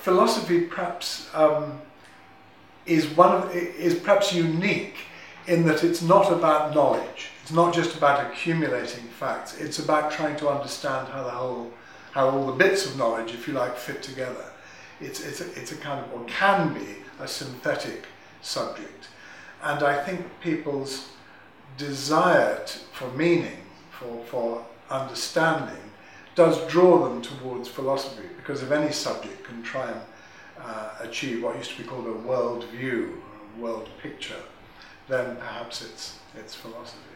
philosophy perhaps is perhaps unique in that it's not about knowledge. It's not just about accumulating facts. It's about trying to understand how all the bits of knowledge, if you like, fit together. It's a kind of, or can be, a synthetic subject. And I think people's desire for meaning, for understanding, does draw them towards philosophy, because if any subject can try and achieve what used to be called a world view, or a world picture, then perhaps it's philosophy.